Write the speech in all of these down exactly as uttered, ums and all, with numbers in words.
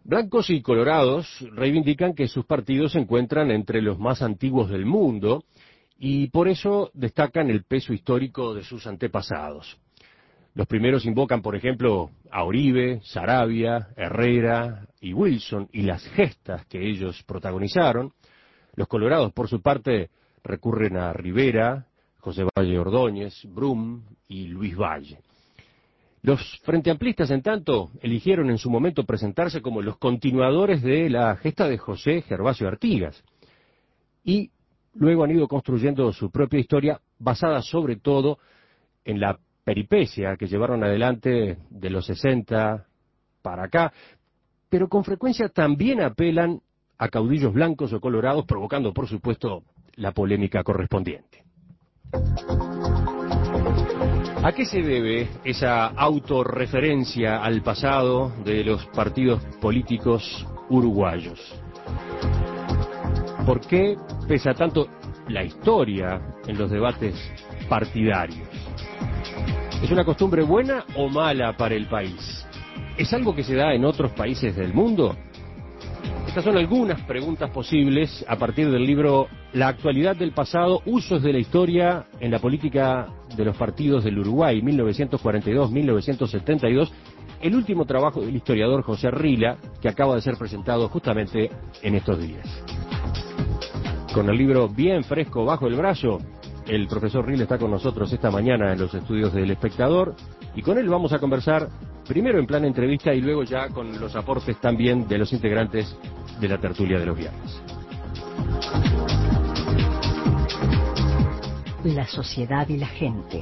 Blancos y colorados reivindican que sus partidos se encuentran entre los más antiguos del mundo y por eso destacan el peso histórico de sus antepasados. Los primeros invocan, por ejemplo, a Oribe, Saravia, Herrera y Wilson y las gestas que ellos protagonizaron. Los colorados, por su parte, recurren a Rivera, José Valle Ordóñez, Brum y Luis Valle. Los frenteamplistas, en tanto, eligieron en su momento presentarse como los continuadores de la gesta de José Gervasio Artigas. Y luego han ido construyendo su propia historia basada sobre todo en la peripecia que llevaron adelante de los sesenta para acá, pero con frecuencia también apelan a caudillos blancos o colorados, provocando, por supuesto, la polémica correspondiente. ¿A qué se debe esa autorreferencia al pasado de los partidos políticos uruguayos? ¿Por qué pesa tanto la historia en los debates partidarios? ¿Es una costumbre buena o mala para el país? ¿Es algo que se da en otros países del mundo? Estas son algunas preguntas posibles a partir del libro La actualidad del pasado, usos de la historia en la política de los partidos del Uruguay, mil novecientos cuarenta y dos a mil novecientos setenta y dos, el último trabajo del historiador José Rila, que acaba de ser presentado justamente en estos días. Con el libro bien fresco bajo el brazo, el profesor Rila está con nosotros esta mañana en los estudios del Espectador, y con él vamos a conversar primero en plan entrevista y luego ya con los aportes también de los integrantes de la tertulia de los viernes. La sociedad y la gente.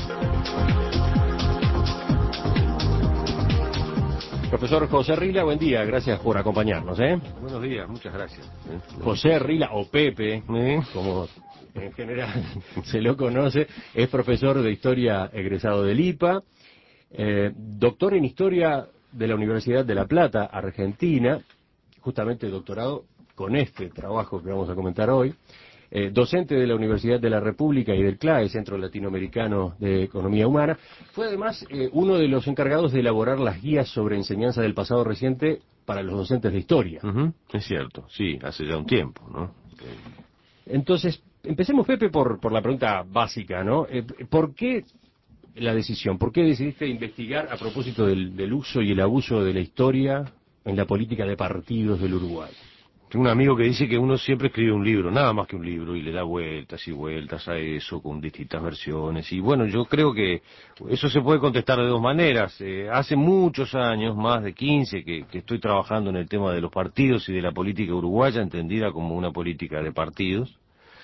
Profesor José Rila, buen día, gracias por acompañarnos. ¿eh? Buenos días, muchas gracias. José Rila, o Pepe, ¿eh? como en general se lo conoce, es profesor de Historia egresado del I P A, eh, doctor en Historia de la Universidad de La Plata, Argentina, justamente doctorado con este trabajo que vamos a comentar hoy, eh, docente de la Universidad de la República y del C L A E, Centro Latinoamericano de Economía Humana. Fue además eh, uno de los encargados de elaborar las guías sobre enseñanza del pasado reciente para los docentes de historia. Uh-huh. Es cierto, sí, hace ya un tiempo, ¿no? Entonces, empecemos, Pepe, por, por la pregunta básica, ¿no? Eh, ¿Por qué la decisión? ¿Por qué decidiste investigar a propósito del, del uso y el abuso de la historia en la política de partidos del Uruguay? Tengo un amigo que dice que uno siempre escribe un libro, nada más que un libro, y le da vueltas y vueltas a eso con distintas versiones. Y bueno, yo creo que eso se puede contestar de dos maneras. Eh, hace muchos años, más de quince, que, que estoy trabajando en el tema de los partidos y de la política uruguaya, entendida como una política de partidos,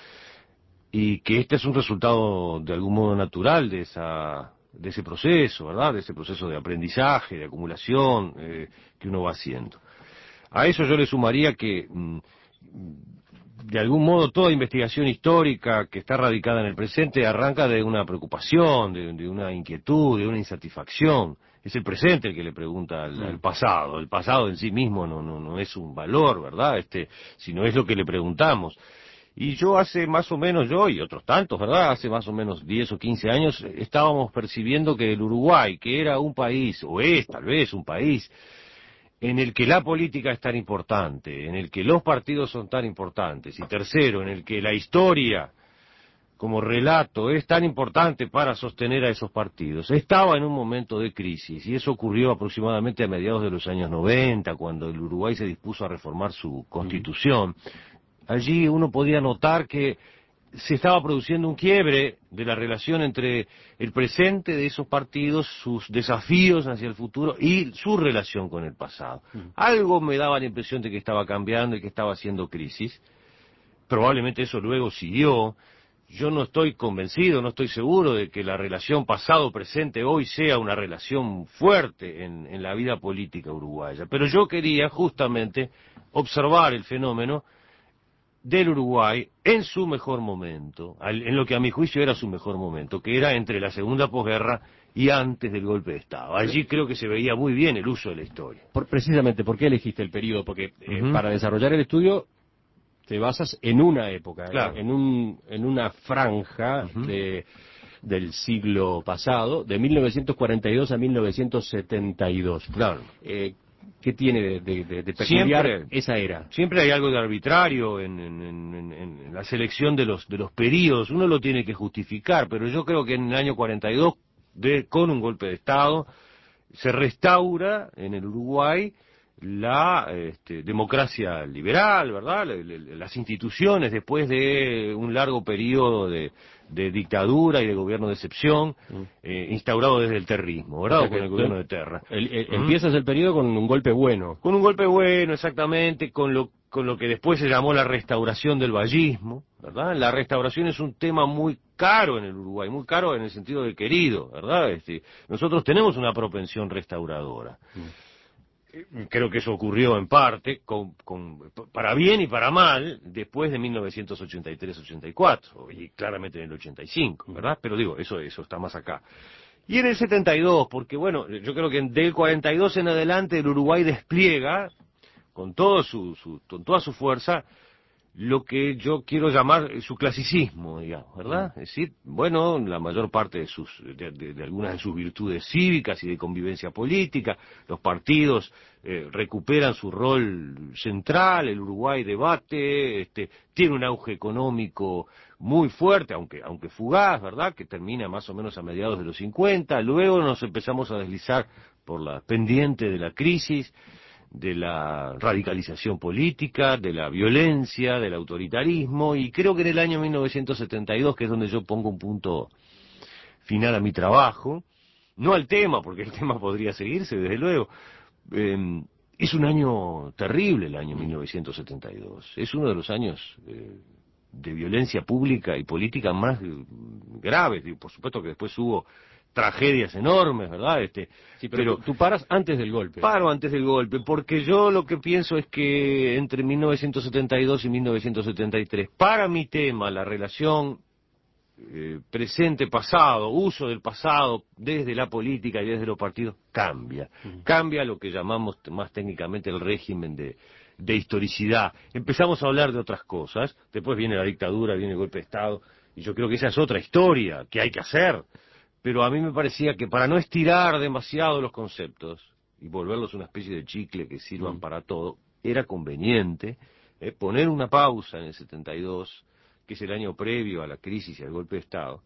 y que este es un resultado de algún modo natural de esa de ese proceso, ¿verdad? De ese proceso de aprendizaje, de acumulación eh, que uno va haciendo. A eso yo le sumaría que, de algún modo, toda investigación histórica que está radicada en el presente arranca de una preocupación, de, de una inquietud, de una insatisfacción. Es el presente el que le pregunta al, al pasado. El pasado en sí mismo no, no, no es un valor, ¿verdad? Este, sino es lo que le preguntamos. Y yo hace más o menos, yo y otros tantos, ¿verdad? Hace más o menos diez o quince años estábamos percibiendo que el Uruguay, que era un país, o es tal vez un país, en el que la política es tan importante, en el que los partidos son tan importantes, y tercero, en el que la historia como relato es tan importante para sostener a esos partidos, estaba en un momento de crisis, y eso ocurrió aproximadamente a mediados de los años noventa, cuando el Uruguay se dispuso a reformar su constitución. Allí uno podía notar que se estaba produciendo un quiebre de la relación entre el presente de esos partidos, sus desafíos hacia el futuro y su relación con el pasado. Mm. Algo me daba la impresión de que estaba cambiando y que estaba haciendo crisis. Probablemente eso luego siguió. Yo no estoy convencido, no estoy seguro de que la relación pasado-presente hoy sea una relación fuerte en, en la vida política uruguaya. Pero yo quería justamente observar el fenómeno del Uruguay en su mejor momento, en lo que a mi juicio era su mejor momento, que era entre la segunda posguerra y antes del golpe de Estado. Allí creo que se veía muy bien el uso de la historia. Por, precisamente, ¿por qué elegiste el periodo? Porque eh, uh-huh. para desarrollar el estudio te basas en una época, claro. en, un, en una franja uh-huh. de, del siglo pasado, de mil novecientos cuarenta y dos a mil novecientos setenta y dos. Claro. Eh, ¿Qué tiene de, de, de, de peculiar Siempre, esa era? Siempre hay algo de arbitrario en, en, en, en la selección de los de los periodos. Uno lo tiene que justificar, pero yo creo que en el año cuarenta y dos, de, con un golpe de Estado, se restaura en el Uruguay la este, democracia liberal, ¿verdad? Las instituciones, después de un largo periodo de, de dictadura y de gobierno de excepción, mm. eh, instaurado desde el terrismo, ¿verdad? O sea, con el gobierno de Terra. El, el, ¿Mm? Empiezas el periodo con un golpe bueno. Con un golpe bueno, exactamente, con lo, con lo que después se llamó la restauración del vallismo, ¿verdad? La restauración es un tema muy caro en el Uruguay, muy caro en el sentido de querido, ¿verdad? Este, nosotros tenemos una propensión restauradora. Mm. Creo que eso ocurrió en parte, con, con, para bien y para mal, después de mil novecientos ochenta y tres ochenta y cuatro, y claramente en el ochenta y cinco, ¿verdad? Pero digo, eso, eso está más acá. Y en el setenta y dos, porque bueno, yo creo que del cuarenta y dos en adelante el Uruguay despliega, con, todo su, su, con toda su fuerza, lo que yo quiero llamar su clasicismo, digamos, ¿verdad? Es decir, bueno, la mayor parte de sus, de, de, de algunas de sus virtudes cívicas y de convivencia política, los partidos eh, recuperan su rol central, el Uruguay debate, este, tiene un auge económico muy fuerte, aunque, aunque fugaz, ¿verdad? Que termina más o menos a mediados de los cincuenta, luego nos empezamos a deslizar por la pendiente de la crisis, de la radicalización política, de la violencia, del autoritarismo, y creo que en el año mil novecientos setenta y dos, que es donde yo pongo un punto final a mi trabajo, no al tema, porque el tema podría seguirse, desde luego, eh, es un año terrible el año mil novecientos setenta y dos, es uno de los años eh, de violencia pública y política más eh, graves, y por supuesto que después hubo tragedias enormes, ¿verdad? Este, sí, pero, pero tú paras antes del golpe. Paro antes del golpe, porque yo lo que pienso es que entre mil novecientos setenta y dos y mil novecientos setenta y tres, para mi tema, la relación eh, presente-pasado, uso del pasado desde la política y desde los partidos, cambia. Uh-huh. Cambia lo que llamamos más técnicamente el régimen de, de historicidad. Empezamos a hablar de otras cosas, después viene la dictadura, viene el golpe de Estado, y yo creo que esa es otra historia que hay que hacer. Pero a mí me parecía que para no estirar demasiado los conceptos y volverlos una especie de chicle que sirvan mm. para todo, era conveniente eh, poner una pausa en el setenta y dos, que es el año previo a la crisis y al golpe de Estado,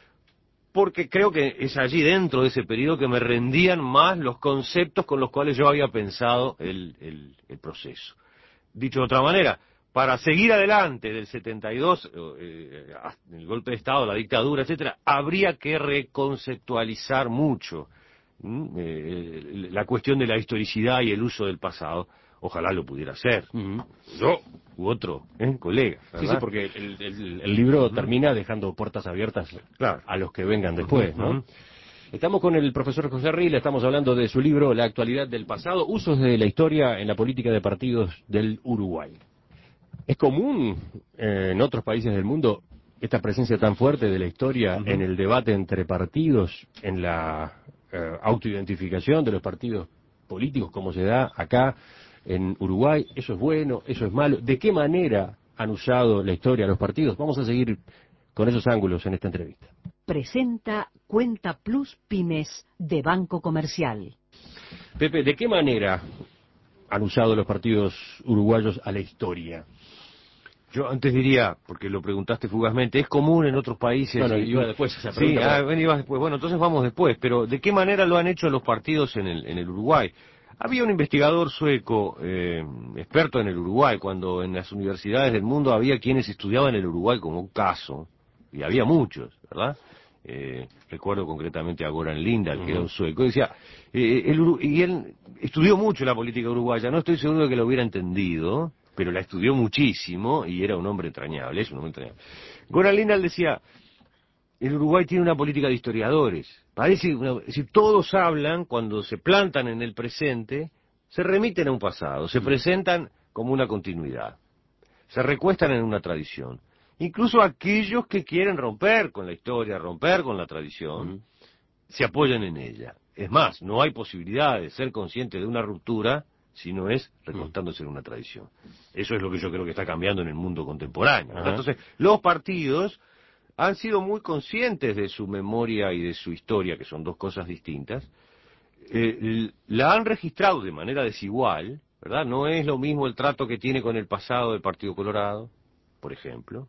porque creo que es allí dentro de ese periodo que me rendían más los conceptos con los cuales yo había pensado el, el, el proceso. Dicho de otra manera, para seguir adelante del setenta y dos, eh, el golpe de Estado, la dictadura, etcétera, habría que reconceptualizar mucho eh, la cuestión de la historicidad y el uso del pasado. Ojalá lo pudiera hacer. Uh-huh. Yo u otro, ¿eh? colega. ¿verdad? Sí, sí, porque el, el, el libro uh-huh. termina dejando puertas abiertas claro. a los que vengan después, ¿no? Uh-huh. Estamos con el profesor José Rila, estamos hablando de su libro La actualidad del pasado, usos de la historia en la política de partidos del Uruguay. ¿Es común eh, en otros países del mundo esta presencia tan fuerte de la historia uh-huh. en el debate entre partidos, en la eh, autoidentificación de los partidos políticos, como se da acá en Uruguay? ¿Eso es bueno? ¿Eso es malo? ¿De qué manera han usado la historia los partidos? Vamos a seguir con esos ángulos en esta entrevista. Presenta Cuenta Plus Pymes de Banco Comercial. Pepe, ¿de qué manera han usado los partidos uruguayos a la historia? Yo antes diría, porque lo preguntaste fugazmente, es común en otros países... Bueno, iba después esa pregunta. Sí, ah, bueno, ibas después. Bueno, entonces vamos después. Pero ¿de qué manera lo han hecho los partidos en el, en el Uruguay? Había un investigador sueco, eh, experto en el Uruguay, cuando en las universidades del mundo había quienes estudiaban el Uruguay como un caso, y había muchos, ¿verdad? Eh, recuerdo concretamente a Goran Lindahl, uh-huh. que era un sueco, y decía, eh, el, y él estudió mucho la política uruguaya, no estoy seguro de que lo hubiera entendido, pero la estudió muchísimo y era un hombre entrañable, es un hombre entrañable. Goran Lindahl decía, el Uruguay tiene una política de historiadores, parece, una, es decir, todos hablan, cuando se plantan en el presente, se remiten a un pasado, se presentan como una continuidad, se recuestan en una tradición. Incluso aquellos que quieren romper con la historia, romper con la tradición, uh-huh. se apoyan en ella. Es más, no hay posibilidad de ser consciente de una ruptura si no es recostándose en una tradición. Eso es lo que yo creo que está cambiando en el mundo contemporáneo. Uh-huh. Entonces, los partidos han sido muy conscientes de su memoria y de su historia, que son dos cosas distintas, eh, la han registrado de manera desigual, ¿verdad? No es lo mismo el trato que tiene con el pasado del Partido Colorado, por ejemplo,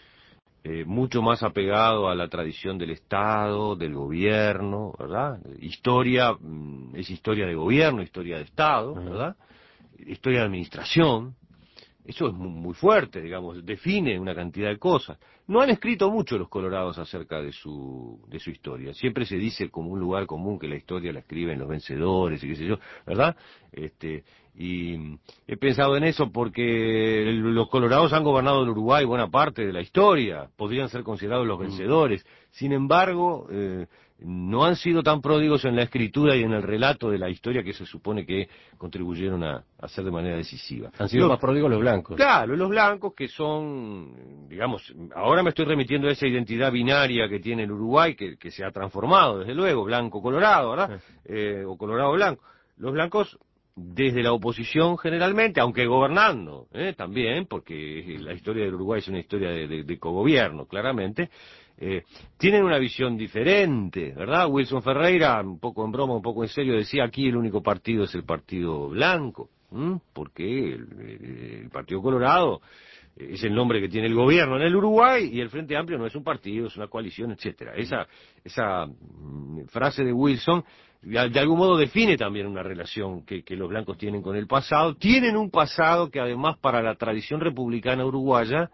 eh, mucho más apegado a la tradición del Estado, del gobierno, ¿verdad? Historia, mm, es historia de gobierno, historia de Estado, ¿verdad? Historia de administración. Eso es muy fuerte, digamos, define una cantidad de cosas. No han escrito mucho los colorados acerca de su de su historia. Siempre se dice como un lugar común que la historia la escriben los vencedores y qué sé yo, ¿verdad? Este, y he pensado en eso porque el- los colorados han gobernado el Uruguay buena parte de la historia, podrían ser considerados los vencedores. Sin embargo, eh, no han sido tan pródigos en la escritura y en el relato de la historia que se supone que contribuyeron a, a hacer de manera decisiva. Han sido Los- más pródigos los blancos. Claro, los blancos que son, digamos, ahora me estoy remitiendo a esa identidad binaria que tiene el Uruguay, que, que se ha transformado, desde luego, blanco-colorado, ¿verdad? Eh, o colorado-blanco. Los blancos, desde la oposición generalmente, aunque gobernando, ¿eh? También, porque la historia del Uruguay es una historia de, de, de cogobierno, claramente, eh, tienen una visión diferente, ¿verdad? Wilson Ferreira, un poco en broma, un poco en serio, decía aquí el único partido es el Partido Blanco, ¿m? Porque el, el, el Partido Colorado es el nombre que tiene el gobierno en el Uruguay y el Frente Amplio no es un partido, es una coalición, etcétera. Esa, esa mm, frase de Wilson de, de algún modo define también una relación que, que los blancos tienen con el pasado. Tienen un pasado que además para la tradición republicana uruguaya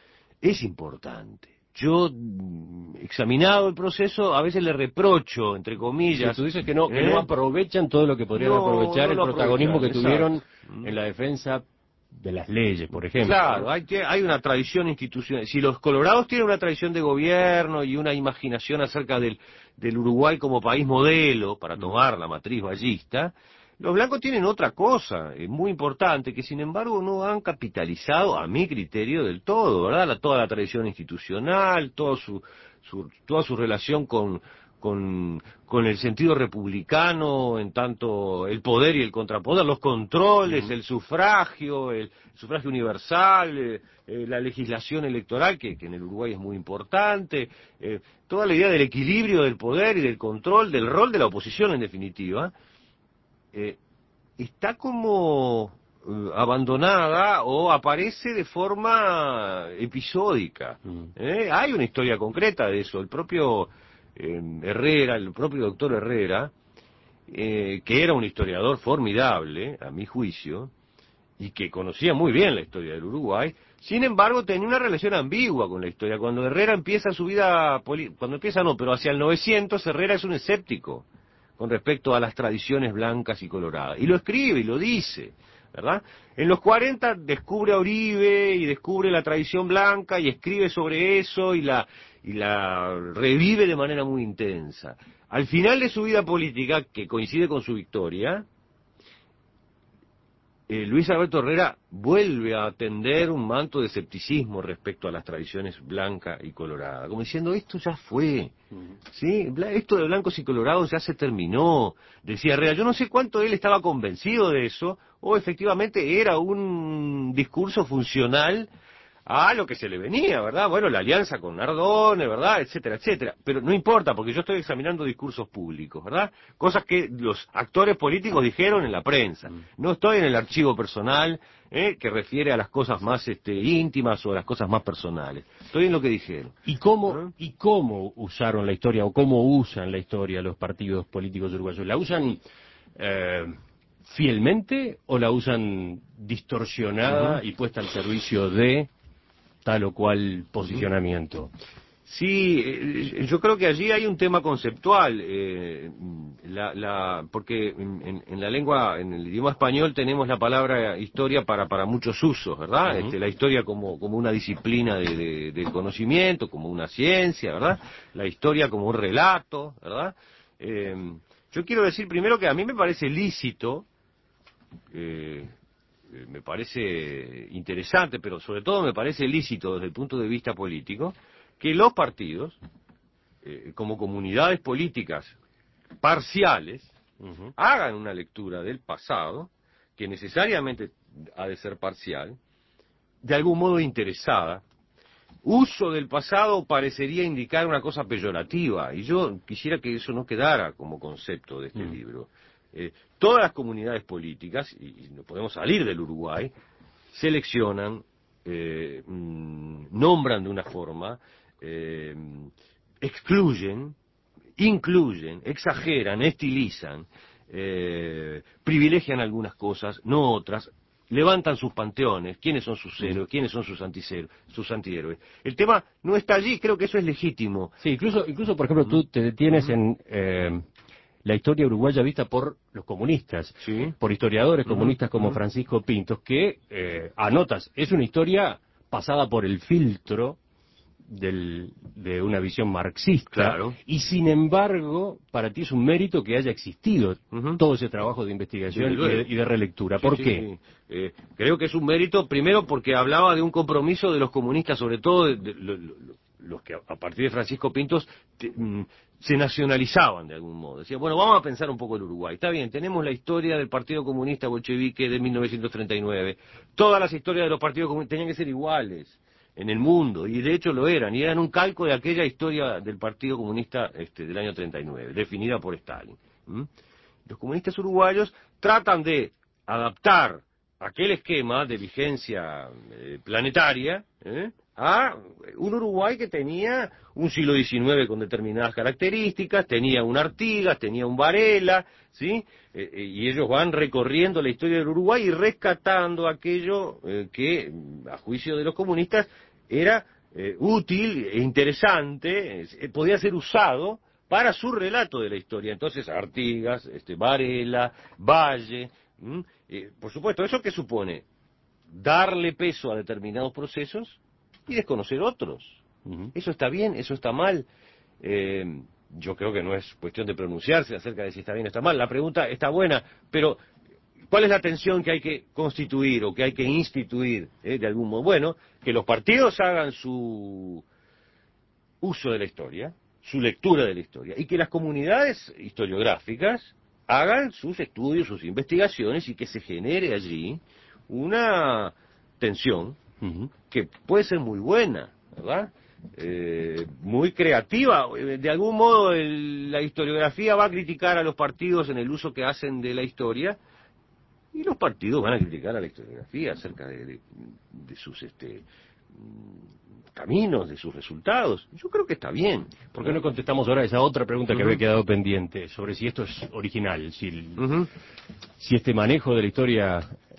es importante. Yo, mm, examinado el proceso, a veces le reprocho, entre Sí, comillas. tú dices que no, que ¿eh? no aprovechan todo lo que podrían No, aprovechar, no el lo protagonismo que aprovechan, tuvieron exacto. en la defensa de las leyes, por ejemplo. Claro, hay, que, hay una tradición institucional. Si los colorados tienen una tradición de gobierno y una imaginación acerca del, del Uruguay como país modelo, para tomar la matriz ballista, los blancos tienen otra cosa, eh, muy importante, que sin embargo no han capitalizado, a mi criterio, del todo, ¿verdad? La, toda la tradición institucional, todo su, su, toda su relación con, con, con el sentido republicano, en tanto el poder y el contrapoder, los controles, el sufragio, el sufragio universal, eh, eh, la legislación electoral, que, que en el Uruguay es muy importante, eh, toda la idea del equilibrio del poder y del control, del rol de la oposición en definitiva, eh, está como eh, abandonada o aparece de forma episódica. Mm. ¿eh? Hay una historia concreta de eso. El propio eh, Herrera, el propio doctor Herrera, eh, que era un historiador formidable, a mi juicio, y que conocía muy bien la historia del Uruguay, sin embargo tenía una relación ambigua con la historia. Cuando Herrera empieza su vida, poli- cuando empieza no, pero hacia el novecientos, Herrera es un escéptico con respecto a las tradiciones blancas y coloradas. Y lo escribe y lo dice, ¿verdad? En los cuarenta descubre a Uribe y descubre la tradición blanca y escribe sobre eso y la, y la revive de manera muy intensa. Al final de su vida política, que coincide con su victoria, eh, Luis Alberto Herrera vuelve a tender un manto de escepticismo respecto a las tradiciones blanca y colorada, como diciendo, esto ya fue, ¿sí? Bla- Esto de blancos y colorados ya se terminó, decía Herrera. Yo no sé cuánto él estaba convencido de eso, o efectivamente era un discurso funcional a lo que se le venía, ¿verdad? Bueno, la alianza con Nardone, ¿verdad? Etcétera, etcétera. Pero no importa, porque yo estoy examinando discursos públicos, ¿verdad? Cosas que los actores políticos dijeron en la prensa. No estoy en el archivo personal, ¿eh? Que refiere a las cosas más este, íntimas o a las cosas más personales. Estoy en lo que dijeron. ¿Y cómo, ¿Ah? ¿Y cómo usaron la historia o cómo usan la historia los partidos políticos uruguayos? ¿La usan eh, fielmente o la usan distorsionada Ujú. y puesta al servicio de tal o cual posicionamiento? Sí, eh, yo creo que allí hay un tema conceptual, eh, la, la, porque en, en- en la lengua, en el idioma español tenemos la palabra historia para, para muchos usos, ¿verdad? Ujú. Este, la historia como, como una disciplina de, de- de conocimiento, como una ciencia, ¿verdad? La historia como un relato, ¿verdad? Eh, yo quiero decir primero que a mí me parece lícito, eh, eh, me parece interesante, pero sobre todo me parece lícito desde el punto de vista político, que los partidos, eh, como comunidades políticas parciales, Ujú. hagan una lectura del pasado, que necesariamente ha de ser parcial, de algún modo interesada, uso del pasado parecería indicar una cosa peyorativa, y yo quisiera que eso no quedara como concepto de este mm. libro. Eh, todas las comunidades políticas, y, y no podemos salir del Uruguay, seleccionan, eh, mm, nombran de una forma, eh, excluyen, incluyen, exageran, estilizan, eh, privilegian algunas cosas, no otras, levantan sus panteones, quiénes son sus héroes, quiénes son sus antihéroes, sus antihéroes. El tema no está allí, creo que eso es legítimo. Sí, incluso, incluso por ejemplo, tú te detienes en eh, la historia uruguaya vista por los comunistas, ¿sí? por historiadores comunistas como Francisco Pintos, que eh, anotas, es una historia pasada por el filtro del, de una visión marxista, claro. Y sin embargo, para ti es un mérito que haya existido uh-huh. todo ese trabajo de investigación y de, y de relectura. Sí, ¿Por sí, qué? Sí. Eh, creo que es un mérito, primero porque hablaba de un compromiso de los comunistas, sobre todo de, de, de, de, los que a partir de Francisco Pintos te, mm, se nacionalizaban de algún modo. Decían, bueno, vamos a pensar un poco el Uruguay. Está bien, tenemos la historia del Partido Comunista Bolchevique de mil novecientos treinta y nueve. Todas las historias de los partidos comunistas tenían que ser iguales en el mundo, y de hecho lo eran, y eran un calco de aquella historia del Partido Comunista este, del año treinta y nueve, definida por Stalin. ¿Mm? Los comunistas uruguayos tratan de adaptar aquel esquema de vigencia eh, planetaria ¿eh? a un Uruguay que tenía un siglo diecinueve con determinadas características, tenía un Artigas, tenía un Varela, ¿sí? Eh, eh, y ellos van recorriendo la historia del Uruguay y rescatando aquello eh, que, a juicio de los comunistas, era eh, útil e interesante, eh, podía ser usado para su relato de la historia. Entonces, Artigas, este, Varela, Valle, ¿m? Eh, por supuesto, ¿eso qué supone? Darle peso a determinados procesos y desconocer otros. Uh-huh. Eso está bien, eso está mal. Eh, yo creo que no es cuestión de pronunciarse acerca de si está bien o está mal. La pregunta está buena, pero ¿cuál es la tensión que hay que constituir o que hay que instituir eh, de algún modo? Bueno, que los partidos hagan su uso de la historia, su lectura de la historia, y que las comunidades historiográficas hagan sus estudios, sus investigaciones, y que se genere allí una tensión uh-huh. que puede ser muy buena, ¿verdad? Eh, muy creativa. De algún modo el, la historiografía va a criticar a los partidos en el uso que hacen de la historia, y los partidos van a criticar a la historiografía acerca de, de, de sus este caminos, de sus resultados. Yo creo que está bien. ¿Por qué no contestamos ahora esa otra pregunta uh-huh. que había quedado pendiente, sobre si esto es original, si, el, uh-huh. si este manejo de la historia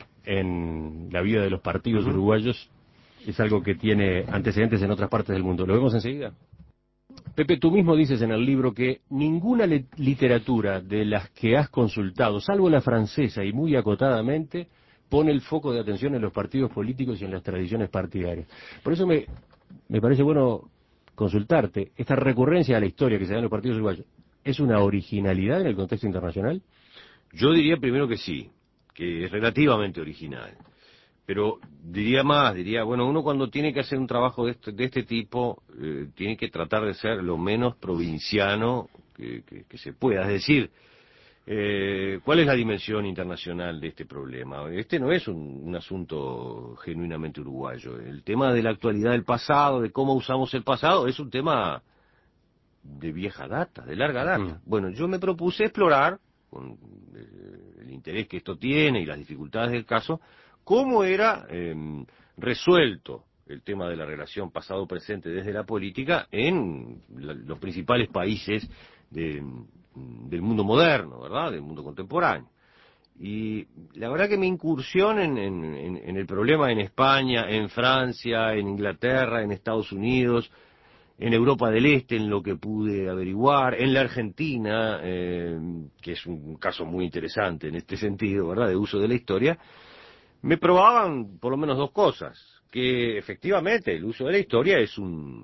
en la vida de los partidos uh-huh. uruguayos es algo que tiene antecedentes en otras partes del mundo? ¿Lo vemos enseguida? Pepe, tú mismo dices en el libro que ninguna le- literatura de las que has consultado, salvo la francesa y muy acotadamente, pone el foco de atención en los partidos políticos y en las tradiciones partidarias. Por eso me, me parece bueno consultarte, esta recurrencia a la historia que se da en los partidos uruguayos, ¿es una originalidad en el contexto internacional? Yo diría primero que sí, que es relativamente original. Pero diría más, diría, bueno, uno cuando tiene que hacer un trabajo de este, de este tipo, eh, tiene que tratar de ser lo menos provinciano que, que, que se pueda. Es decir, eh, ¿cuál es la dimensión internacional de este problema? Este no es un, un asunto genuinamente uruguayo. El tema de la actualidad del pasado, de cómo usamos el pasado, es un tema de vieja data, de larga data. Mm. Bueno, yo me propuse explorar, con eh, el interés que esto tiene y las dificultades del caso, cómo era eh, resuelto el tema de la relación pasado-presente desde la política en la, los principales países de, del mundo moderno, ¿verdad?, del mundo contemporáneo. Y la verdad que mi incursión en, en, en, en el problema en España, en Francia, en Inglaterra, en Estados Unidos, en Europa del Este, en lo que pude averiguar, en la Argentina, eh, que es un caso muy interesante en este sentido, ¿verdad?, de uso de la historia, me probaban por lo menos dos cosas: que efectivamente el uso de la historia es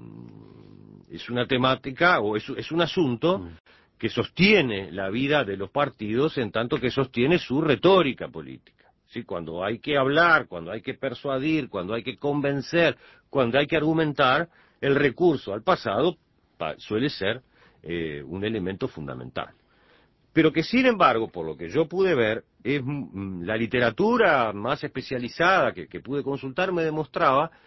un es una temática o es, es un asunto que sostiene la vida de los partidos en tanto que sostiene su retórica política. ¿Sí? Cuando hay que hablar, cuando hay que persuadir, cuando hay que convencer, cuando hay que argumentar, el recurso al pasado pa, suele ser eh, un elemento fundamental. Pero que, sin embargo, por lo que yo pude ver, es la literatura más especializada que, que pude consultar me demostraba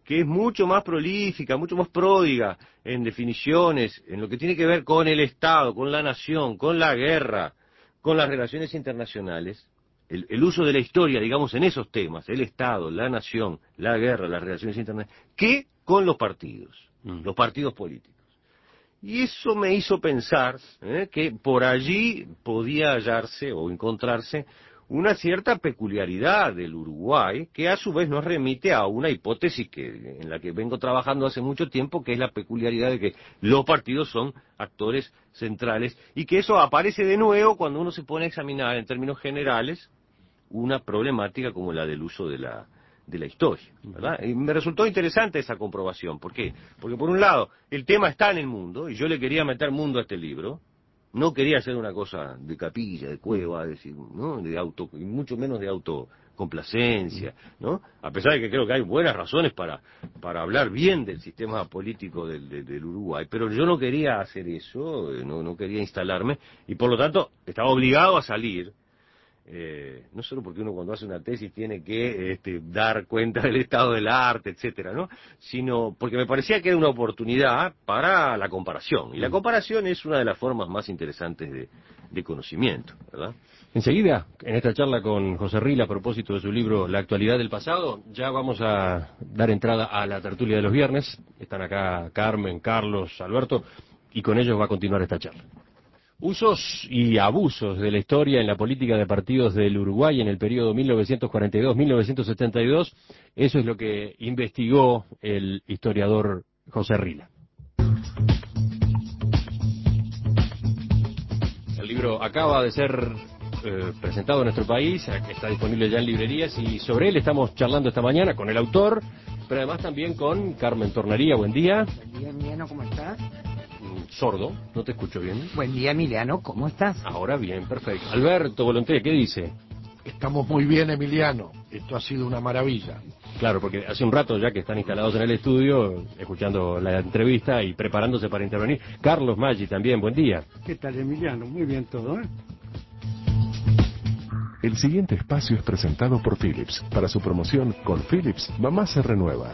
que es mucho más prolífica, mucho más pródiga en definiciones, en lo que tiene que ver con el Estado, con la nación, con la guerra, con las relaciones internacionales, el, el uso de la historia, digamos, en esos temas, el Estado, la nación, la guerra, las relaciones internacionales, que con los partidos, mm. los partidos políticos. Y eso me hizo pensar ¿eh? que por allí podía hallarse o encontrarse una cierta peculiaridad del Uruguay, que a su vez nos remite a una hipótesis que, en la que vengo trabajando hace mucho tiempo, que es la peculiaridad de que los partidos son actores centrales, y que eso aparece de nuevo cuando uno se pone a examinar en términos generales una problemática como la del uso de la de la historia, ¿verdad? Y me resultó interesante esa comprobación. ¿Por qué? Porque por un lado, el tema está en el mundo, y yo le quería meter mundo a este libro. No quería hacer una cosa de capilla, de cueva, decir, ¿no? De auto, y mucho menos de autocomplacencia, ¿no? A pesar de que creo que hay buenas razones para para hablar bien del sistema político del, del, del Uruguay, pero yo no quería hacer eso, no, no quería instalarme, y por lo tanto estaba obligado a salir. Eh, no solo porque uno cuando hace una tesis tiene que este, dar cuenta del estado del arte, etcétera, ¿no? Sino porque me parecía que era una oportunidad para la comparación. Y la comparación es una de las formas más interesantes de, de conocimiento, ¿verdad? Enseguida, en esta charla con José Rila a propósito de su libro La actualidad del pasado, ya vamos a dar entrada a la tertulia de los viernes. Están acá Carmen, Carlos, Alberto, y con ellos va a continuar esta charla. Usos y abusos de la historia en la política de partidos del Uruguay en el periodo mil novecientos cuarenta y dos a mil novecientos setenta y dos, eso es lo que investigó el historiador José Rila. El libro acaba de ser eh, presentado en nuestro país, está disponible ya en librerías, y sobre él estamos charlando esta mañana con el autor, pero además también con Carmen Tornería. Buen día. Buen día, Emiliano, ¿cómo estás? Sordo, no te escucho bien. Buen día, Emiliano, ¿cómo estás? Ahora bien, perfecto. Alberto Volonté, ¿qué dice? Estamos muy bien, Emiliano. Esto ha sido una maravilla. Claro, porque hace un rato ya que están instalados en el estudio, escuchando la entrevista y preparándose para intervenir. Carlos Maggi también, buen día. ¿Qué tal, Emiliano? Muy bien todo, ¿eh? El siguiente espacio es presentado por Philips. Para su promoción, con Philips, mamá se renueva.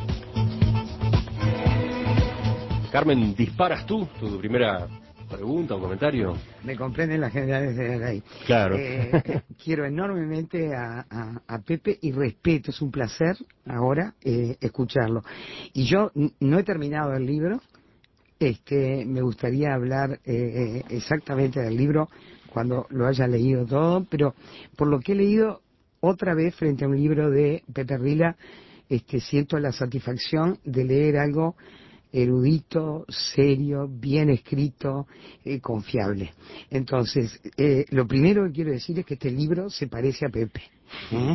Carmen, ¿disparas tú tu primera pregunta o comentario? Me comprenden las generales de la ley. Claro. Eh, quiero enormemente a, a, a Pepe y respeto, es un placer ahora eh, escucharlo. Y yo no he terminado el libro, este, me gustaría hablar eh, exactamente del libro cuando lo haya leído todo, pero por lo que he leído otra vez frente a un libro de Pepe Rila, este, siento la satisfacción de leer algo erudito, serio, bien escrito, eh, confiable. Entonces, eh, lo primero que quiero decir es que este libro se parece a Pepe. ¿eh?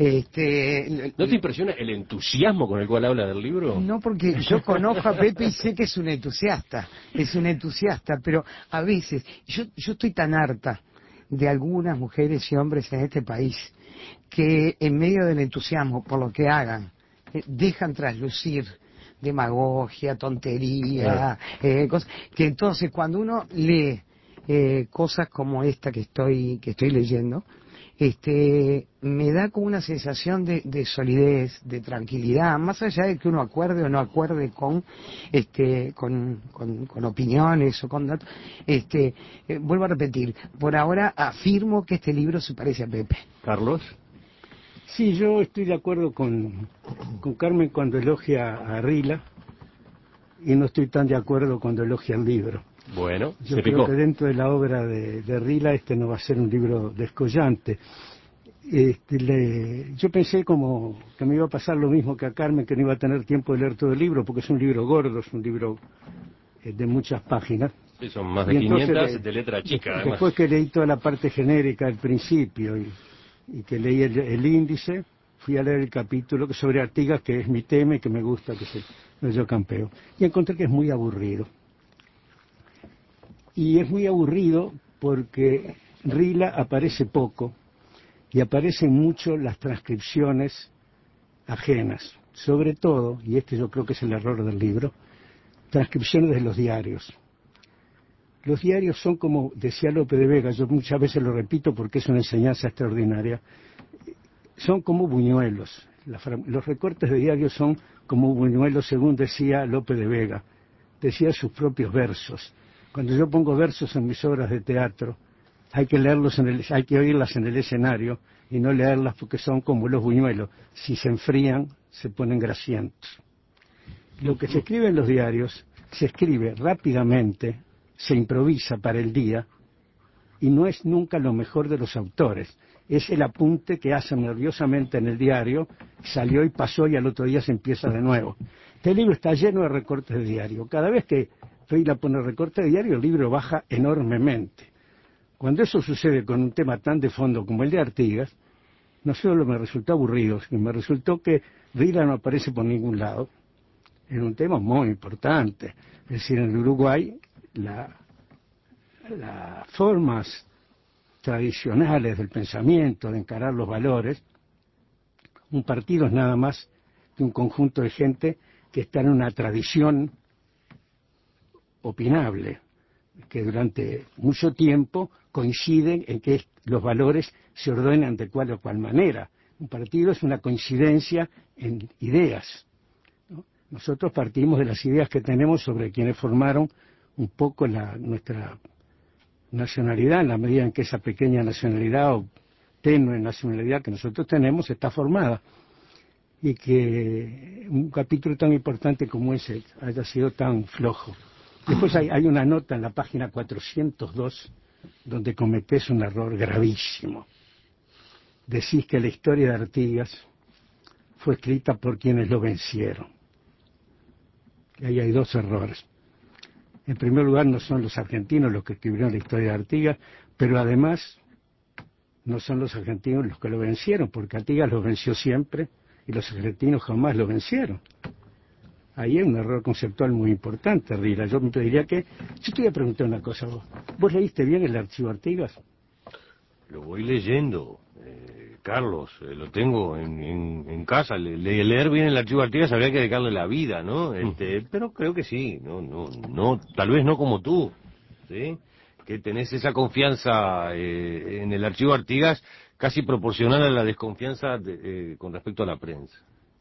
Este, ¿No te impresiona el entusiasmo con el cual habla del libro? No, porque yo conozco a Pepe y sé que es un entusiasta, es un entusiasta, pero a veces yo, yo estoy tan harta de algunas mujeres y hombres en este país que en medio del entusiasmo por lo que hagan, eh, dejan traslucir demagogia, tontería, eh, cosas, que entonces cuando uno lee eh, cosas como esta que estoy que estoy leyendo, este me da como una sensación de, de solidez, de tranquilidad, más allá de que uno acuerde o no acuerde con este con, con, con opiniones o con datos. Este eh, vuelvo a repetir, por ahora afirmo que este libro se parece a Pepe. Carlos. Sí, yo estoy de acuerdo con, con Carmen cuando elogia a Rila y no estoy tan de acuerdo cuando elogia el libro. Bueno, yo se creo picó. que dentro de la obra de, de Rila este no va a ser un libro descollante. Este, le, yo pensé como que me iba a pasar lo mismo que a Carmen, que no iba a tener tiempo de leer todo el libro, porque es un libro gordo, es un libro eh, de muchas páginas. Sí, son más de Y entonces, quinientas de letra chica, además. Después que leí toda la parte genérica al principio y, y que leí el, el índice, fui a leer el capítulo que sobre Artigas, que es mi tema y que me gusta, que es el, el Yo Campeo. Y encontré que es muy aburrido. Y es muy aburrido porque Rila aparece poco y aparecen mucho las transcripciones ajenas. Sobre todo, y este yo creo que es el error del libro, transcripciones de los diarios. Los diarios son como, decía Lope de Vega, yo muchas veces lo repito porque es una enseñanza extraordinaria, son como buñuelos. la, los recortes de diario son como Buñuelo según decía Lope de Vega, decía sus propios versos. Cuando yo pongo versos en mis obras de teatro, hay que leerlos en el, hay que oírlas en el escenario y no leerlas porque son como los buñuelos, si se enfrían se ponen grasientos. Lo que se escribe en los diarios se escribe rápidamente, se improvisa para el día y no es nunca lo mejor de los autores. Es el apunte que hacen nerviosamente en el diario, salió y pasó y al otro día se empieza de nuevo. Este libro está lleno de recortes de diario. Cada vez que Rila pone recorte de diario, el libro baja enormemente. Cuando eso sucede con un tema tan de fondo como el de Artigas, no solo me resultó aburrido, sino me resultó que Rila no aparece por ningún lado. En un tema muy importante. Es decir, en el Uruguay, la, las formas tradicionales del pensamiento, de encarar los valores, un partido es nada más que un conjunto de gente que está en una tradición opinable, que durante mucho tiempo coinciden en que los valores se ordenan de cual o cual manera. Un partido es una coincidencia en ideas. Nosotros partimos de las ideas que tenemos sobre quienes formaron un poco la, nuestra nacionalidad, en la medida en que esa pequeña nacionalidad o tenue nacionalidad que nosotros tenemos está formada. Y que un capítulo tan importante como ese haya sido tan flojo. Después hay, hay una nota en la página cuatrocientos dos donde cometés un error gravísimo. Decís que la historia de Artigas fue escrita por quienes lo vencieron. Y ahí hay dos errores. En primer lugar, no son los argentinos los que escribieron la historia de Artigas, pero además no son los argentinos los que lo vencieron, porque Artigas lo venció siempre y los argentinos jamás lo vencieron. Ahí hay un error conceptual muy importante, Rila. Yo me pediría que... Yo te voy a preguntar una cosa a vos. ¿Vos leíste bien el archivo Artigas? Lo voy leyendo, eh, Carlos, eh, lo tengo en, en, en casa. Le, le, leer bien el archivo Artigas habría que dedicarle la vida, ¿no? Este, pero creo que sí, no, no, no, tal vez no como tú, ¿sí? Que tenés esa confianza eh, en el archivo Artigas casi proporcional a la desconfianza de, eh, con respecto a la prensa.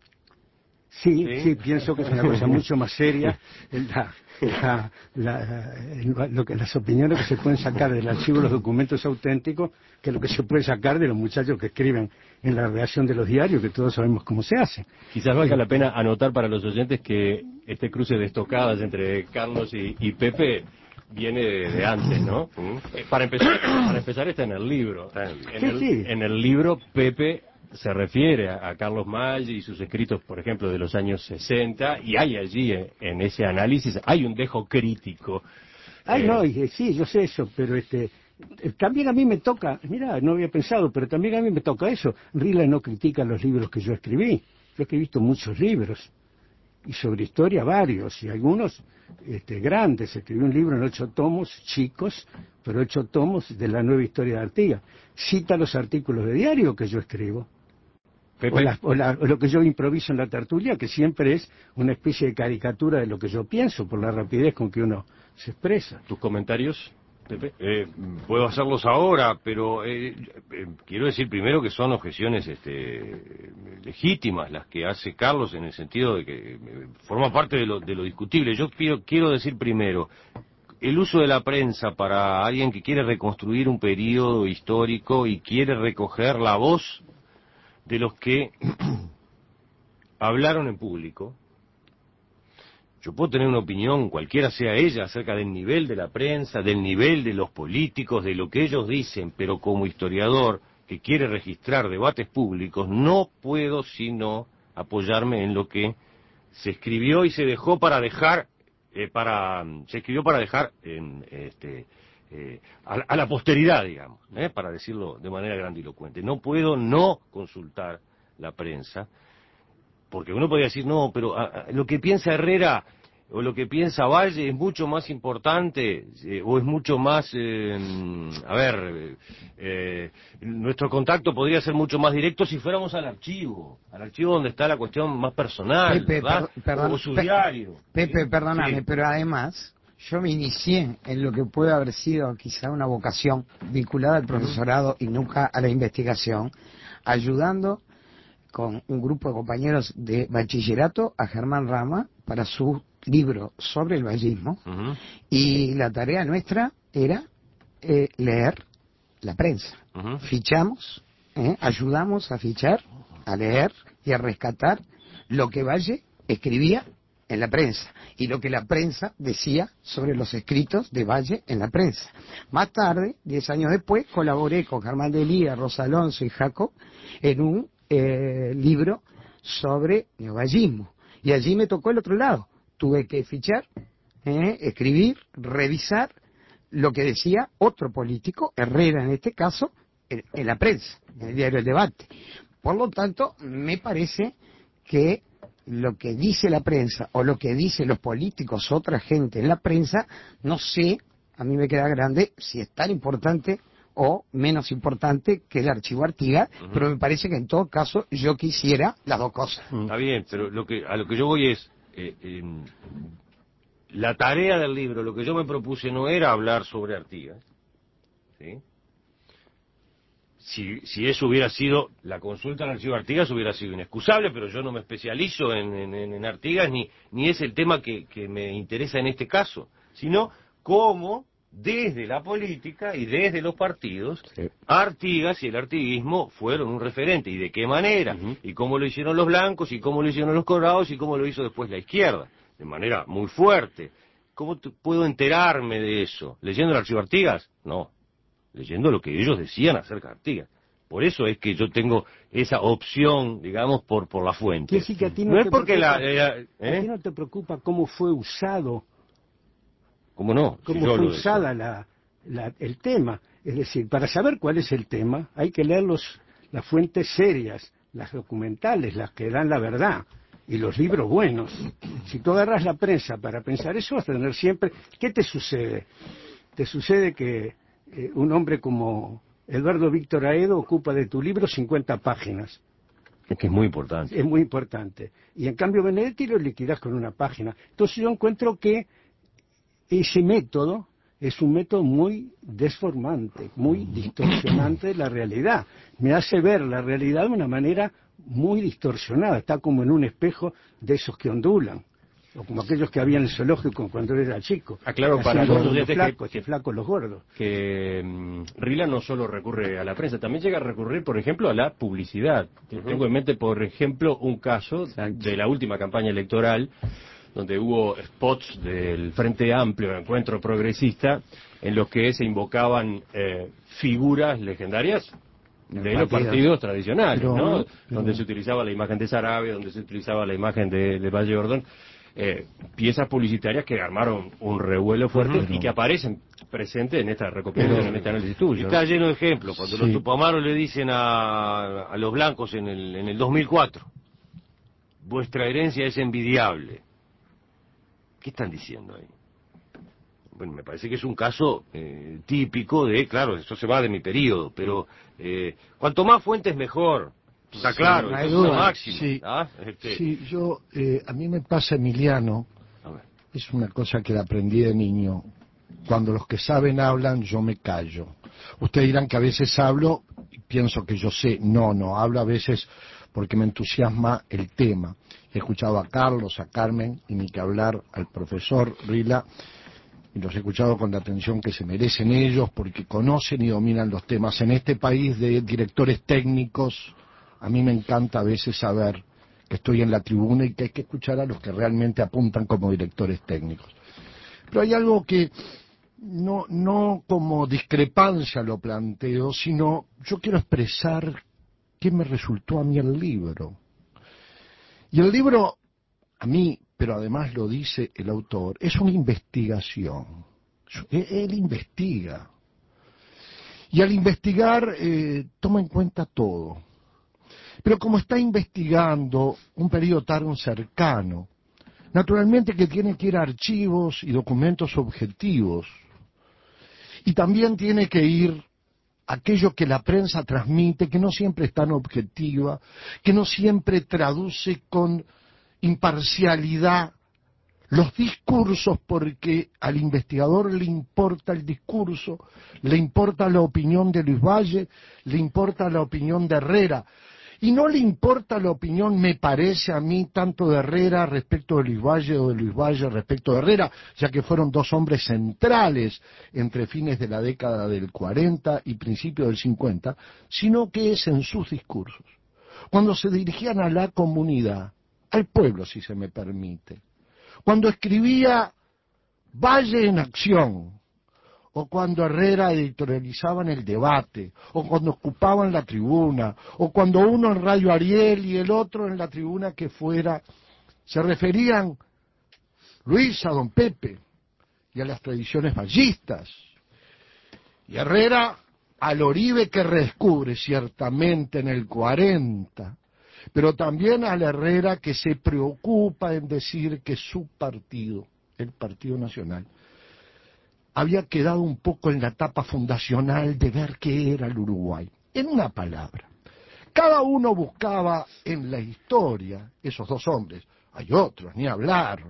Sí, sí, sí, pienso que es una cosa mucho más seria la, la, la, lo que, las opiniones que se pueden sacar del archivo de los documentos auténticos que lo que se puede sacar de los muchachos que escriben en la redacción de los diarios, que todos sabemos cómo se hace. Quizás valga la pena anotar para los oyentes que este cruce de estocadas entre Carlos y, y Pepe viene de, de antes, ¿no? Eh, para empezar, para empezar está en el libro. En, Sí, el, sí. en el libro Pepe se refiere a, a Carlos Maggi y sus escritos, por ejemplo, de los años sesenta, y hay allí, en, en ese análisis, hay un dejo crítico. Ay, eh, no, y, sí, yo sé eso, pero este eh, también a mí me toca, mira, no había pensado, pero también a mí me toca eso. Rila no critica los libros que yo escribí. Yo he visto muchos libros, y sobre historia varios, y algunos este, grandes. Escribí un libro en ocho tomos, chicos, pero ocho tomos de la nueva historia de Artigas. Cita los artículos de diario que yo escribo. O, la, o, la, o lo que yo improviso en la tertulia, que siempre es una especie de caricatura de lo que yo pienso, por la rapidez con que uno se expresa. ¿Tus comentarios, Pepe? Eh, puedo hacerlos ahora, pero eh, eh, quiero decir primero que son objeciones este, legítimas las que hace Carlos, en el sentido de que eh, forma parte de lo, de lo discutible. Yo quiero, quiero decir primero, el uso de la prensa para alguien que quiere reconstruir un periodo histórico y quiere recoger la voz de los que hablaron en público. Yo puedo tener una opinión, cualquiera sea ella, acerca del nivel de la prensa, del nivel de los políticos, de lo que ellos dicen, pero como historiador que quiere registrar debates públicos, no puedo sino apoyarme en lo que se escribió y se dejó para dejar, eh, para se escribió para dejar en este Eh, a, a la posteridad, digamos, ¿eh? Para decirlo de manera grandilocuente. No puedo no consultar la prensa, porque uno podría decir, no, pero a, a, lo que piensa Herrera o lo que piensa Valle es mucho más importante, eh, o es mucho más, eh, a ver, eh, nuestro contacto podría ser mucho más directo si fuéramos al archivo, al archivo donde está la cuestión más personal, Pepe, ¿verdad? per, perdón, o su Pe diario. Pepe, perdóname, sí. Pero además yo me inicié en lo que puede haber sido quizá una vocación vinculada al profesorado y nunca a la investigación, ayudando con un grupo de compañeros de bachillerato a Germán Rama para su libro sobre el vallismo, uh-huh. y la tarea nuestra era eh, leer la prensa. Uh-huh. Fichamos, eh, ayudamos a fichar, a leer y a rescatar lo que Valle escribía en la prensa y lo que la prensa decía sobre los escritos de Valle en la prensa. Más tarde, diez años después, colaboré con Germán de Lía, Rosa Alonso y Jaco en un eh, libro sobre neovallismo. Y allí me tocó el otro lado. Tuve que fichar, eh, escribir, revisar lo que decía otro político, Herrera en este caso, en, en la prensa, en el diario El Debate. Por lo tanto, me parece que lo que dice la prensa o lo que dicen los políticos, otra gente en la prensa, no sé, a mí me queda grande si es tan importante o menos importante que el archivo Artigas, uh-huh. pero me parece que en todo caso yo quisiera las dos cosas. Está bien, pero lo que a lo que yo voy es, eh, eh, la tarea del libro, lo que yo me propuse no era hablar sobre Artigas, ¿sí? Si, si eso hubiera sido, la consulta al archivo Artigas hubiera sido inexcusable, pero yo no me especializo en, en, en Artigas, ni, ni es el tema que, que me interesa en este caso, sino cómo desde la política y desde los partidos, sí. Artigas y el artiguismo fueron un referente, y de qué manera, uh-huh. y cómo lo hicieron los blancos, y cómo lo hicieron los colorados, y cómo lo hizo después la izquierda, de manera muy fuerte. ¿Cómo te, puedo enterarme de eso? ¿Leyendo el archivo Artigas? No. Leyendo lo que ellos decían acerca de Artigas. Por eso es que yo tengo esa opción, digamos, por por la fuente. Decir que a ti no, no te es porque preocupa, la... Eh, ¿eh? ¿A ti no te preocupa cómo fue usado? ¿Cómo no? ¿Cómo Si fue usada la, la, el tema? Es decir, para saber cuál es el tema, hay que leer los, las fuentes serias, las documentales, las que dan la verdad, y los libros buenos. Si tú agarras la prensa para pensar eso, vas a tener siempre... ¿Qué te sucede? Te sucede que Eh, un hombre como Eduardo Víctor Aedo ocupa de tu libro cincuenta páginas. Es que es muy importante. Es muy importante. Y en cambio Benedetti lo liquidas con una página. Entonces yo encuentro que ese método es un método muy desformante, muy distorsionante de la realidad. Me hace ver la realidad de una manera muy distorsionada. Está como en un espejo de esos que ondulan. O como aquellos que había en el zoológico cuando era chico. Aclaro para los los oyentes flacos, que, que flacos los gordos. Que um, Rila no solo recurre a la prensa, también llega a recurrir, por ejemplo, a la publicidad. Uh-huh. Tengo en mente, por ejemplo, un caso Exacto. de la última campaña electoral, donde hubo spots del Frente Amplio, Encuentro Progresista, en los que se invocaban eh, figuras legendarias de partido. Los partidos tradicionales, pero, ¿no? Pero... Donde se utilizaba la imagen de Sarabia, donde se utilizaba la imagen de, de Valle Ordón. Eh, piezas publicitarias que armaron un revuelo fuerte uh-huh. y que aparecen presentes en esta recopilación, en este análisis tuyo. Está ¿no? lleno de ejemplos. Cuando sí. los tupamaros le dicen a, a los blancos en el, en el dos mil cuatro, vuestra herencia es envidiable. ¿Qué están diciendo ahí? Bueno, me parece que es un caso eh, típico de, claro, eso se va de mi periodo, pero eh, cuanto más fuentes mejor. Está claro, sí, es una máxima. Sí, ¿ah? este... sí yo, eh, a mí me pasa, Emiliano, es una cosa que aprendí de niño. Cuando los que saben hablan, yo me callo. Ustedes dirán que a veces hablo y pienso que yo sé. No, no, hablo a veces porque me entusiasma el tema. He escuchado a Carlos, a Carmen, y ni que hablar al profesor Rila, y los he escuchado con la atención que se merecen ellos, porque conocen y dominan los temas. En este país de directores técnicos, a mí me encanta a veces saber que estoy en la tribuna y que hay que escuchar a los que realmente apuntan como directores técnicos. Pero hay algo que no, no como discrepancia lo planteo, sino yo quiero expresar qué me resultó a mí el libro. Y el libro, a mí, pero además lo dice el autor, es una investigación. Él investiga. Y al investigar eh, toma en cuenta todo. Pero como está investigando un periodo tan cercano, naturalmente que tiene que ir a archivos y documentos objetivos. Y también tiene que ir a aquello que la prensa transmite, que no siempre es tan objetiva, que no siempre traduce con imparcialidad los discursos, porque al investigador le importa el discurso, le importa la opinión de Luis Valle, le importa la opinión de Herrera. Y no le importa la opinión, me parece a mí, tanto de Herrera respecto de Luis Valle o de Luis Valle respecto de Herrera, ya que fueron dos hombres centrales entre fines de la década del cuarenta y principios del cincuenta, sino que es en sus discursos. Cuando se dirigían a la comunidad, al pueblo, si se me permite. Cuando escribía Valle en acción, o cuando Herrera editorializaban el debate, o cuando ocupaban la tribuna, o cuando uno en Radio Ariel y el otro en la tribuna que fuera, se referían Luis a don Pepe y a las tradiciones vallistas, y Herrera al Oribe que redescubre ciertamente en el cuarenta, pero también al Herrera que se preocupa en decir que su partido, el Partido Nacional, había quedado un poco en la etapa fundacional de ver qué era el Uruguay. En una palabra, cada uno buscaba en la historia, esos dos hombres, hay otros, ni hablar,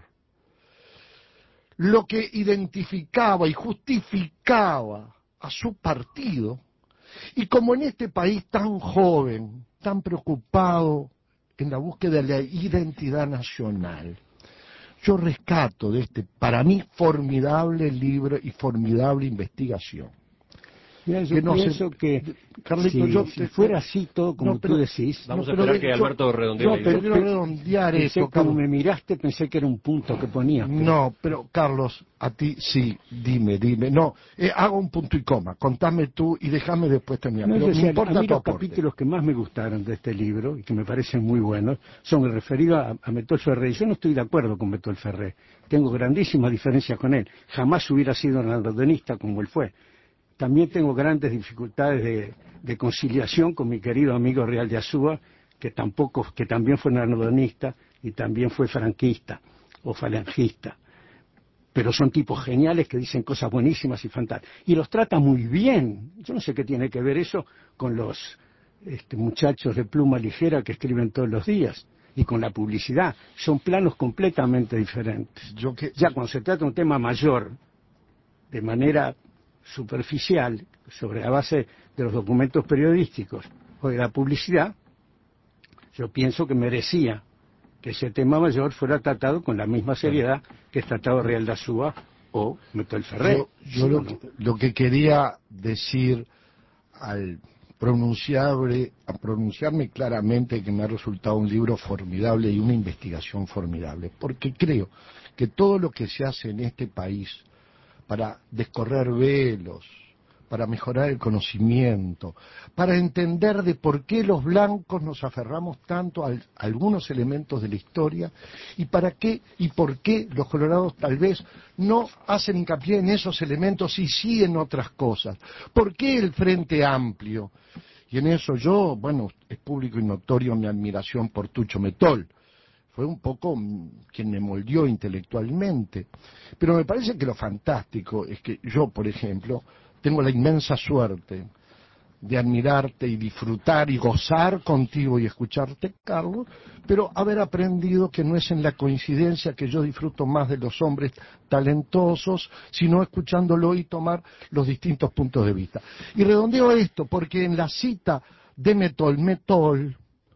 lo que identificaba y justificaba a su partido, y como en este país tan joven, tan preocupado en la búsqueda de la identidad nacional, yo rescato de este, para mí, formidable libro y formidable investigación. Mira, yo que no pienso se, que Carlito, si, yo si te, fuera así todo como no, pero, tú decís... Vamos no, a esperar de, que yo, Alberto redondee no, la idea. pero quiero redondear pensé, esto, como Carlos. me miraste, pensé que era un punto que ponías. Pero... No, pero Carlos, a ti sí, dime, dime. No, eh, hago un punto y coma, contame tú y déjame después terminar. No, pero decía, me importa a mí tu los aporte. capítulos que más me gustaron de este libro y que me parecen muy buenos son el referido a, a Metol Ferré. Yo no estoy de acuerdo con Metol Ferré, tengo grandísimas diferencias con él. Jamás hubiera sido narodenista como él fue. También tengo grandes dificultades de, de conciliación con mi querido amigo Real de Azúa, que tampoco, que también fue narodenista y también fue franquista o falangista. Pero son tipos geniales que dicen cosas buenísimas y fantásticas. Y los trata muy bien. Yo no sé qué tiene que ver eso con los este, muchachos de pluma ligera que escriben todos los días y con la publicidad. Son planos completamente diferentes. Yo que... Ya cuando se trata de un tema mayor, de manera superficial, sobre la base de los documentos periodísticos o de la publicidad, yo pienso que merecía que ese tema mayor fuera tratado con la misma seriedad que es tratado Real de Azúa o Metol Ferré. Yo, yo ¿sí lo, no? lo que quería decir al pronunciable, a pronunciarme claramente que me ha resultado un libro formidable y una investigación formidable, porque creo que todo lo que se hace en este país para descorrer velos, para mejorar el conocimiento, para entender de por qué los blancos nos aferramos tanto a algunos elementos de la historia y para qué y por qué los colorados tal vez no hacen hincapié en esos elementos y sí en otras cosas. ¿Por qué el Frente Amplio? Y en eso yo, bueno, es público y notorio mi admiración por Tucho Metol. Fue un poco quien me moldeó intelectualmente. Pero me parece que lo fantástico es que yo, por ejemplo, tengo la inmensa suerte de admirarte y disfrutar y gozar contigo y escucharte, Carlos, pero haber aprendido que no es en la coincidencia que yo disfruto más de los hombres talentosos, sino escuchándolo y tomar los distintos puntos de vista. Y redondeo esto, porque en la cita de Metol, Metol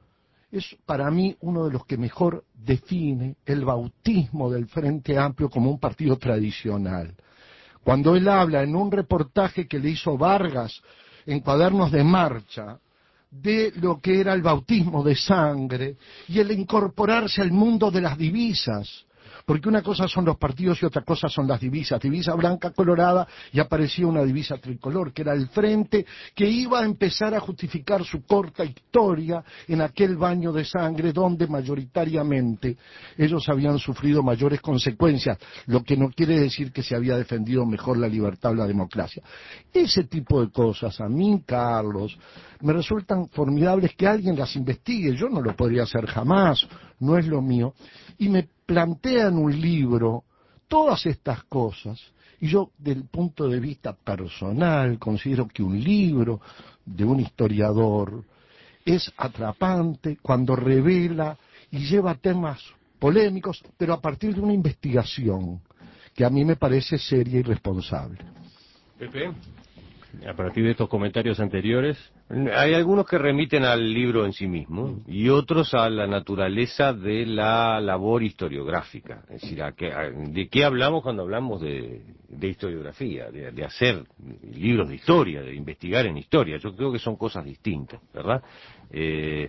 es para mí uno de los que mejor define el bautismo del Frente Amplio como un partido tradicional. Cuando él habla en un reportaje que le hizo Vargas en Cuadernos de Marcha de lo que era el bautismo de sangre y el incorporarse al mundo de las divisas, porque una cosa son los partidos y otra cosa son las divisas, divisa blanca colorada, y aparecía una divisa tricolor, que era el frente que iba a empezar a justificar su corta historia en aquel baño de sangre donde mayoritariamente ellos habían sufrido mayores consecuencias, lo que no quiere decir que se había defendido mejor la libertad o la democracia. Ese tipo de cosas a mí, Carlos, me resultan formidables que alguien las investigue. Yo no lo podría hacer jamás, no es lo mío, y me plantea en un libro todas estas cosas, y yo, del punto de vista personal, considero que un libro de un historiador es atrapante cuando revela y lleva temas polémicos, pero a partir de una investigación que a mí me parece seria y responsable. Pepe. A partir de estos comentarios anteriores, hay algunos que remiten al libro en sí mismo y otros a la naturaleza de la labor historiográfica. Es decir, a qué, a, ¿de qué hablamos cuando hablamos de, de historiografía? De, de hacer libros de historia, de investigar en historia. Yo creo que son cosas distintas, ¿verdad? Eh,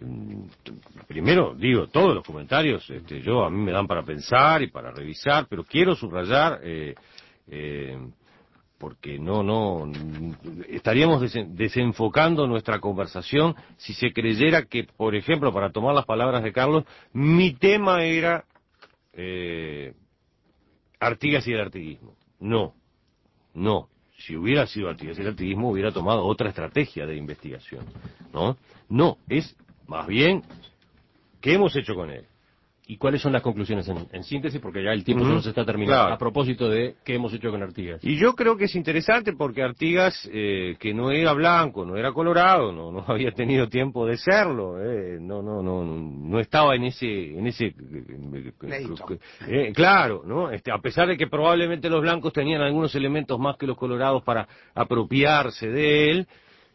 primero, digo, todos los comentarios, este, yo a mí me dan para pensar y para revisar, pero quiero subrayar... Eh, eh, porque no, no, estaríamos desenfocando nuestra conversación si se creyera que, por ejemplo, para tomar las palabras de Carlos, mi tema era eh, Artigas y el artiguismo. No, no. Si hubiera sido Artigas y el artiguismo, hubiera tomado otra estrategia de investigación, ¿no? No, es más bien, ¿qué hemos hecho con él? ¿Y cuáles son las conclusiones en, en síntesis? Porque ya el tiempo Uh-huh. se nos está terminando. Claro. A propósito de qué hemos hecho con Artigas. Y yo creo que es interesante porque Artigas, eh, que no era blanco, no era colorado, no, no había tenido tiempo de serlo, eh, no, no, no, no estaba en ese, en ese, eh, eh, claro, ¿no? Este, a pesar de que probablemente los blancos tenían algunos elementos más que los colorados para apropiarse de él,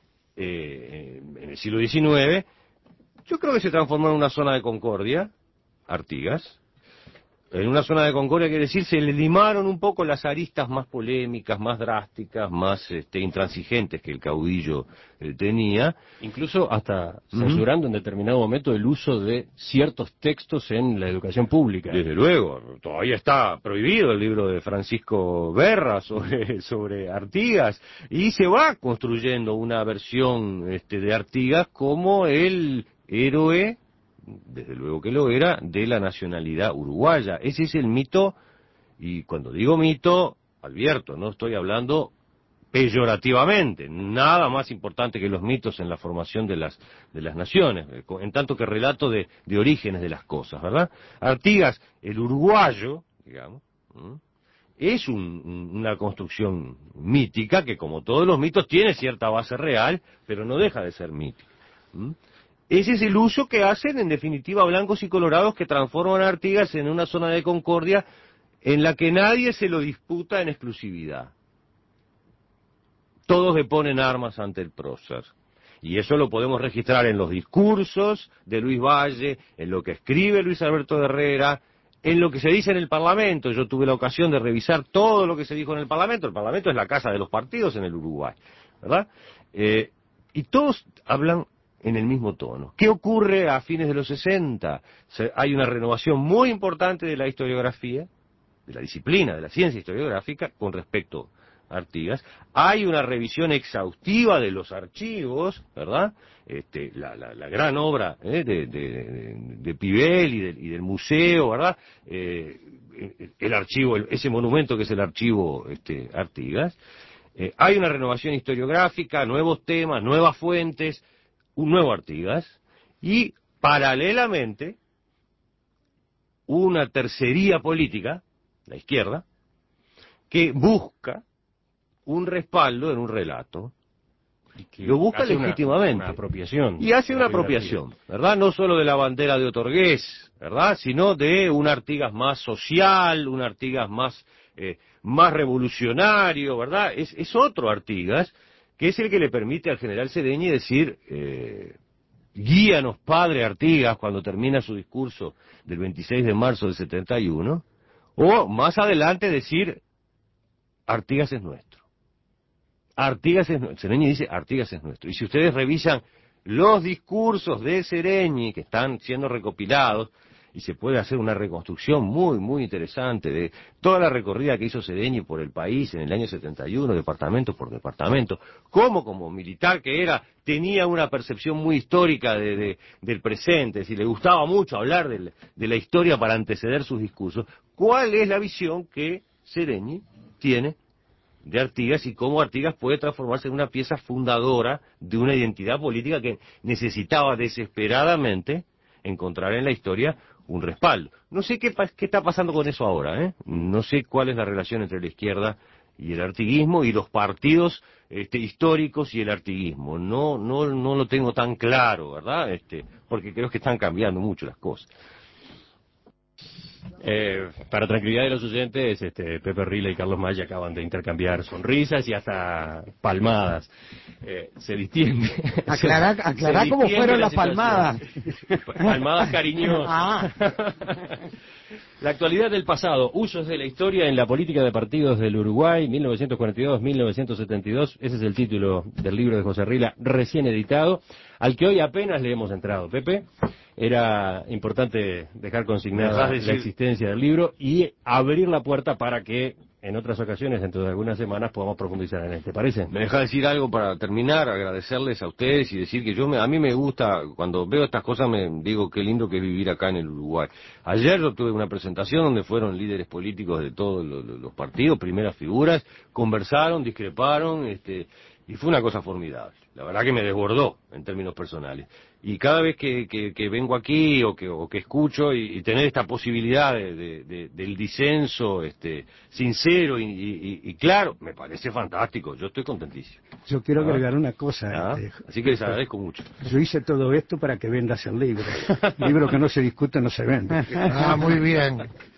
eh, en el siglo diecinueve, yo creo que se transformó en una zona de concordia. Artigas, en una zona de concordia, quiere decir, se le limaron un poco las aristas más polémicas, más drásticas, más este, intransigentes que el caudillo eh, tenía. Incluso hasta censurando uh-huh. en determinado momento el uso de ciertos textos en la educación pública. Desde luego, todavía está prohibido el libro de Francisco Berra sobre, sobre Artigas, y se va construyendo una versión este, de Artigas como el héroe, desde luego que lo era, de la nacionalidad uruguaya. Ese es el mito, y cuando digo mito, advierto, no estoy hablando peyorativamente, nada más importante que los mitos en la formación de las, de las naciones, en tanto que relato de, de orígenes de las cosas, ¿verdad? Artigas, el uruguayo, digamos, es un, una construcción mítica que, como todos los mitos, tiene cierta base real, pero no deja de ser mítica. Ese es el uso que hacen, en definitiva, blancos y colorados, que transforman a Artigas en una zona de concordia en la que nadie se lo disputa en exclusividad. Todos le ponen armas ante el prócer. Y eso lo podemos registrar en los discursos de Luis Valle, en lo que escribe Luis Alberto Herrera, en lo que se dice en el Parlamento. Yo tuve la ocasión de revisar todo lo que se dijo en el Parlamento. El Parlamento es la casa de los partidos en el Uruguay, ¿verdad? Eh, y todos hablan en el mismo tono. ¿Qué ocurre a fines de los sesenta? Se, hay una renovación muy importante de la historiografía, de la disciplina, de la ciencia historiográfica, con respecto a Artigas. Hay una revisión exhaustiva de los archivos, ¿verdad? Este, la, la, la gran obra ¿eh? de, de, de, de Pibel y, de, y del museo, ¿verdad? Eh, el archivo, el, ese monumento que es el archivo este, Artigas. Eh, hay una renovación historiográfica, nuevos temas, nuevas fuentes, un nuevo Artigas, y paralelamente una tercería política, la izquierda, que busca un respaldo en un relato, y que lo busca legítimamente. Una, una apropiación. Y hace una apropiación, ¿verdad? No solo de la bandera de Otorgués, ¿verdad? Sino de un Artigas más social, un Artigas más, eh, más revolucionario, ¿verdad? Es, es otro Artigas, que es el que le permite al general Sedeñi decir, eh, guíanos, padre Artigas, cuando termina su discurso del veintiséis de marzo del setenta y uno, o más adelante decir, Artigas es nuestro. Artigas es nuestro. Sedeñi dice, Artigas es nuestro. Y si ustedes revisan los discursos de Sedeñi, que están siendo recopilados, y se puede hacer una reconstrucción muy, muy interesante de toda la recorrida que hizo Sedeñi por el país en el año setenta y uno, departamento por departamento, cómo como militar que era, tenía una percepción muy histórica de, de, del presente, si le gustaba mucho hablar de, de la historia para anteceder sus discursos. ¿Cuál es la visión que Sedeñi tiene de Artigas y cómo Artigas puede transformarse en una pieza fundadora de una identidad política que necesitaba desesperadamente encontrar en la historia un respaldo? No sé qué, qué está pasando con eso ahora, ¿eh? No sé cuál es la relación entre la izquierda y el artiguismo y los partidos este, históricos y el artiguismo. No, no, no lo tengo tan claro, ¿verdad? Este, porque creo que están cambiando mucho las cosas. Eh, para tranquilidad de los oyentes, este, Pepe Rila y Carlos Maya acaban de intercambiar sonrisas y hasta palmadas. Eh, se distiende. Aclará, aclará se cómo distiende fueron la las palmadas. Palmadas cariñosas. Ah. La actualidad del pasado, usos de la historia en la política de partidos del Uruguay, mil novecientos cuarenta y dos a mil novecientos setenta y dos. Ese es el título del libro de José Rila, recién editado, al que hoy apenas le hemos entrado. Pepe, era importante dejar consignada decir... la existencia del libro y abrir la puerta para que en otras ocasiones, dentro de algunas semanas, podamos profundizar en este. ¿Parece? Me deja decir algo para terminar, agradecerles a ustedes y decir que yo me, a mí me gusta, cuando veo estas cosas me digo qué lindo que es vivir acá en el Uruguay. Ayer yo tuve una presentación donde fueron líderes políticos de todos los, los partidos, primeras figuras, conversaron, discreparon, este, y fue una cosa formidable. La verdad que me desbordó en términos personales. Y cada vez que, que, que vengo aquí o que, o que escucho y, y tener esta posibilidad de, de, de, del disenso este, sincero y, y, y claro, me parece fantástico. Yo estoy contentísimo. Yo quiero ¿Ah? agregar una cosa. ¿Ah? Este, Así que les agradezco mucho. Yo hice todo esto para que vendas el libro. El libro que no se discute no se vende. Ah, muy bien.